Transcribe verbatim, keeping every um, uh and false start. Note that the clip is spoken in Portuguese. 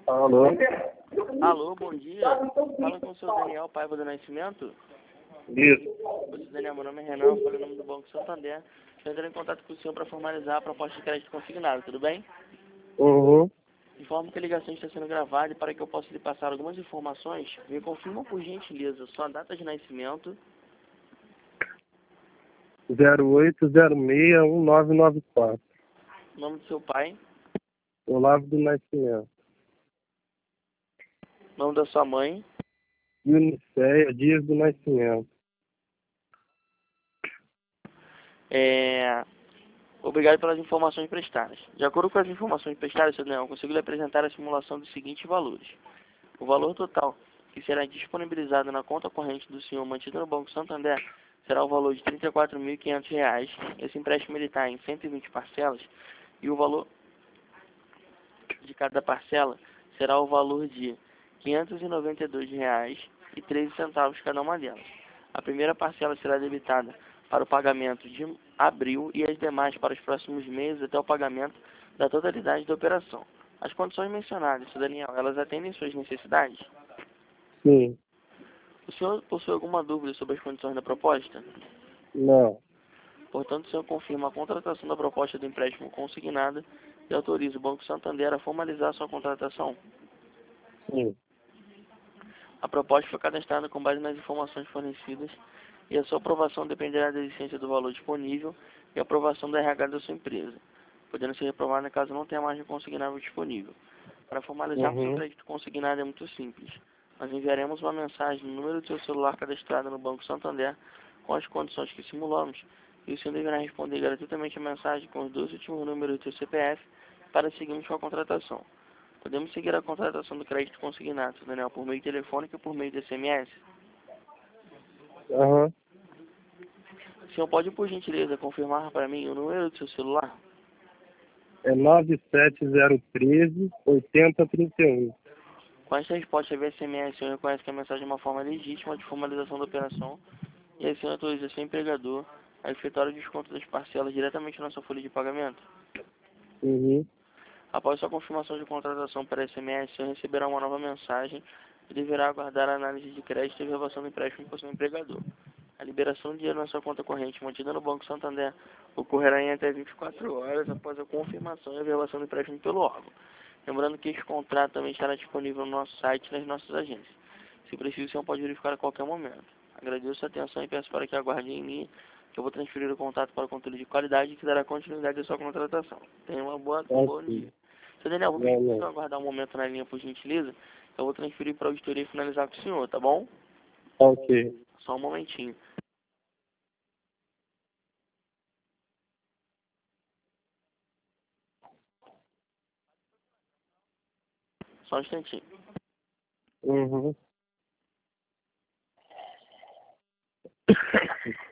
Alô? Alô, bom dia. Fala com o seu Daniel Paiva do Nascimento. Isso. Oi, Daniel, meu nome é Renan, falo em nome do Banco Santander. Estou entrando em contato com o senhor para formalizar a proposta de crédito consignado, tudo bem? Uhum. Informo que a ligação está sendo gravada e para que eu possa lhe passar algumas informações, me confirma por gentileza sua data de nascimento, zero oito zero seis um nove nove quatro. nome do seu pai, Olavo do Nascimento. nome da sua mãe, Unicéia Dias do Nascimento. é... Obrigado pelas informações prestadas. De acordo com as informações prestadas, seu Daniel, eu consigo lhe apresentar a simulação dos seguintes valores. O valor total que será disponibilizado na conta corrente do senhor mantido no Banco Santander será o valor de trinta e quatro mil e quinhentos reais. Esse empréstimo ele está em cento e vinte parcelas e o valor de cada parcela será o valor de quinhentos e noventa e dois reais e treze centavos cada uma delas. A primeira parcela será debitada para o pagamento de abril e as demais para os próximos meses até o pagamento da totalidade da operação. As condições mencionadas, senhor Daniel, elas atendem suas necessidades? Sim. O senhor possui alguma dúvida sobre as condições da proposta? Não. Portanto, o senhor confirma a contratação da proposta do empréstimo consignado e autoriza o Banco Santander a formalizar sua contratação. Sim. A proposta foi cadastrada com base nas informações fornecidas e a sua aprovação dependerá da existência do valor disponível e a aprovação do R H da sua empresa, podendo ser reprovada caso não tenha margem consignável disponível. Para formalizarmos o Uhum. crédito consignado é muito simples. Nós enviaremos uma mensagem no número do seu celular cadastrado no Banco Santander com as condições que simulamos e o senhor deverá responder gratuitamente a mensagem com os dois últimos números do seu C P F para seguirmos com a contratação. Podemos seguir a contratação do crédito consignado, Daniel, por meio telefônico e por meio de S M S. Aham. O senhor pode, por gentileza, confirmar para mim o número do seu celular? É nove sete zero um três oito zero três um. Com esta resposta via S M S, o senhor reconhece que a mensagem é uma forma legítima de formalização da operação e assim autoriza seu empregador a efetuar o desconto das parcelas diretamente na sua folha de pagamento. Uhum. Após sua confirmação de contratação para S M S, o senhor receberá uma nova mensagem e deverá aguardar a análise de crédito e renovação do empréstimo por seu empregador. A liberação de dinheiro na sua conta corrente mantida no Banco Santander ocorrerá em até vinte e quatro horas após a confirmação e a renovação do empréstimo pelo órgão. Lembrando que este contrato também estará disponível no nosso site e nas nossas agências. Se preciso, o senhor pode verificar a qualquer momento. Agradeço a atenção e peço para que aguarde em mim, que eu vou transferir o contato para o controle de qualidade que dará continuidade à sua contratação. Tenha uma boa, um bom Ok. dia. Seu Daniel, vou pedir Não, para o não. senhor aguardar um momento na linha, por gentileza. Eu vou transferir para a auditoria e finalizar com o senhor, tá bom? Ok. Só um momentinho. Só um instantinho. Uhum.